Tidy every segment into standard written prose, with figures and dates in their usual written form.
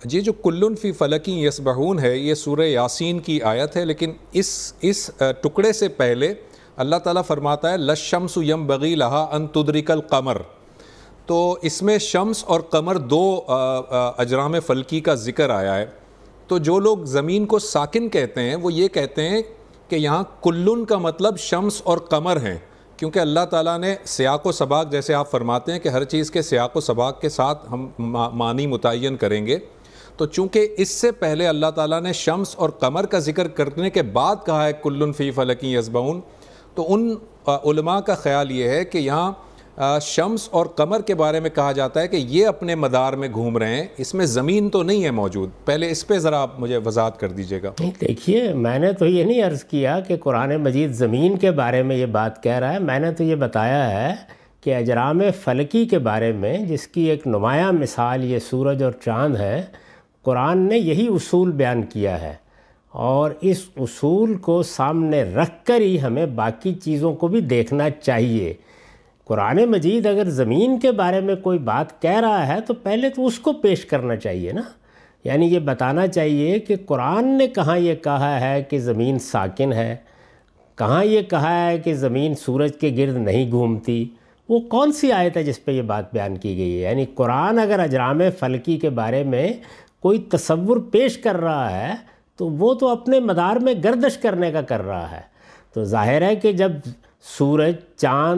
جی، جو کلن فی فلکی یسبحون ہے، یہ سورہ یاسین کی آیت ہے، لیکن اس ٹکڑے سے پہلے اللہ تعالیٰ فرماتا ہے لَلشَّمْسُ يَنبَغِي لَهَا أَن تُدْرِكَ الْقَمَرَ، تو اس میں شمس اور قمر دو اجرام فلکی کا ذکر آیا ہے۔ تو جو لوگ زمین کو ساکن کہتے ہیں وہ یہ کہتے ہیں کہ یہاں کلن کا مطلب شمس اور قمر ہیں، کیونکہ اللہ تعالیٰ نے سیاق و سباق، جیسے آپ فرماتے ہیں کہ ہر چیز کے سیاق و سباق کے ساتھ ہم معنی متعین کریں گے، تو چونکہ اس سے پہلے اللہ تعالیٰ نے شمس اور قمر کا ذکر کرنے کے بعد کہا ہے کلن فی فلک یسبحون، تو ان علماء کا خیال یہ ہے کہ یہاں شمس اور قمر کے بارے میں کہا جاتا ہے کہ یہ اپنے مدار میں گھوم رہے ہیں، اس میں زمین تو نہیں ہے موجود۔ پہلے اس پہ ذرا آپ مجھے وضاحت کر دیجیے گا۔ دیکھیے، میں نے تو یہ نہیں عرض کیا کہ قرآن مجید زمین کے بارے میں یہ بات کہہ رہا ہے، میں نے تو یہ بتایا ہے کہ اجرام فلکی کے بارے میں، جس کی ایک نمایاں مثال یہ سورج اور چاند ہے، قرآن نے یہی اصول بیان کیا ہے، اور اس اصول کو سامنے رکھ کر ہی ہمیں باقی چیزوں کو بھی دیکھنا چاہیے۔ قرآن مجید اگر زمین کے بارے میں کوئی بات کہہ رہا ہے تو پہلے تو اس کو پیش کرنا چاہیے نا، یعنی یہ بتانا چاہیے کہ قرآن نے کہاں یہ کہا ہے کہ زمین ساکن ہے، کہاں یہ کہا ہے کہ زمین سورج کے گرد نہیں گھومتی، وہ کون سی آیت ہے جس پہ یہ بات بیان کی گئی ہے؟ یعنی قرآن اگر اجرام فلکی کے بارے میں کوئی تصور پیش کر رہا ہے تو وہ تو اپنے مدار میں گردش کرنے کا کر رہا ہے۔ تو ظاہر ہے کہ جب سورج، چاند،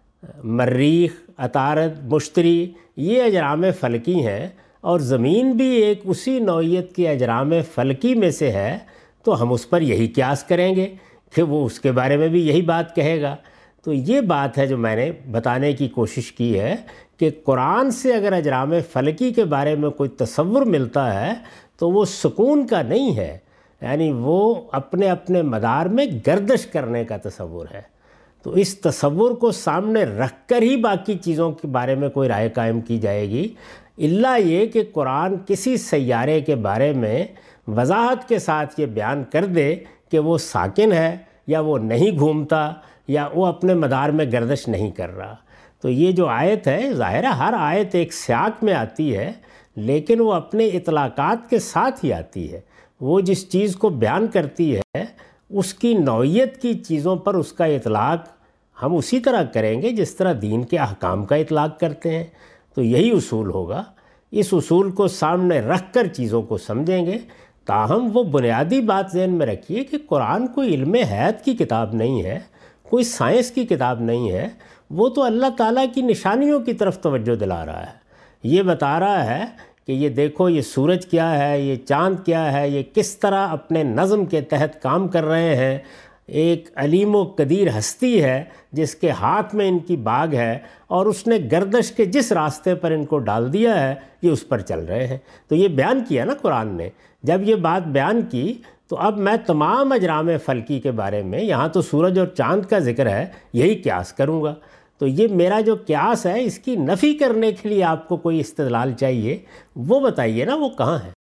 مریخ، عطارد، مشتری یہ اجرام فلکی ہیں اور زمین بھی ایک اسی نوعیت کی اجرام فلکی میں سے ہے، تو ہم اس پر یہی قیاس کریں گے کہ وہ اس کے بارے میں بھی یہی بات کہے گا۔ تو یہ بات ہے جو میں نے بتانے کی کوشش کی ہے کہ قرآن سے اگر اجرام فلکی کے بارے میں کوئی تصور ملتا ہے تو وہ سکون کا نہیں ہے، یعنی وہ اپنے اپنے مدار میں گردش کرنے کا تصور ہے۔ تو اس تصور کو سامنے رکھ کر ہی باقی چیزوں کے بارے میں کوئی رائے قائم کی جائے گی، الا یہ کہ قرآن کسی سیارے کے بارے میں وضاحت کے ساتھ یہ بیان کر دے کہ وہ ساکن ہے یا وہ نہیں گھومتا یا وہ اپنے مدار میں گردش نہیں کر رہا۔ تو یہ جو آیت ہے، ظاہر ہے ہر آیت ایک سیاق میں آتی ہے، لیکن وہ اپنے اطلاقات کے ساتھ ہی آتی ہے۔ وہ جس چیز کو بیان کرتی ہے اس کی نوعیت کی چیزوں پر اس کا اطلاق ہم اسی طرح کریں گے جس طرح دین کے احکام کا اطلاق کرتے ہیں۔ تو یہی اصول ہوگا، اس اصول کو سامنے رکھ کر چیزوں کو سمجھیں گے۔ تاہم وہ بنیادی بات ذہن میں رکھیے کہ قرآن کوئی علم حیات کی کتاب نہیں ہے، کوئی سائنس کی کتاب نہیں ہے، وہ تو اللہ تعالیٰ کی نشانیوں کی طرف توجہ دلا رہا ہے۔ یہ بتا رہا ہے کہ یہ دیکھو، یہ سورج کیا ہے، یہ چاند کیا ہے، یہ کس طرح اپنے نظم کے تحت کام کر رہے ہیں۔ ایک علیم و قدیر ہستی ہے جس کے ہاتھ میں ان کی باغ ہے، اور اس نے گردش کے جس راستے پر ان کو ڈال دیا ہے یہ اس پر چل رہے ہیں۔ تو یہ بیان کیا نا قرآن نے۔ جب یہ بات بیان کی تو اب میں تمام اجرام فلکی کے بارے میں، یہاں تو سورج اور چاند کا ذکر ہے، یہی قیاس کروں گا۔ تو یہ میرا جو قیاس ہے، اس کی نفی کرنے کے لیے آپ کو کوئی استدلال چاہیے، وہ بتائیے نا وہ کہاں ہے۔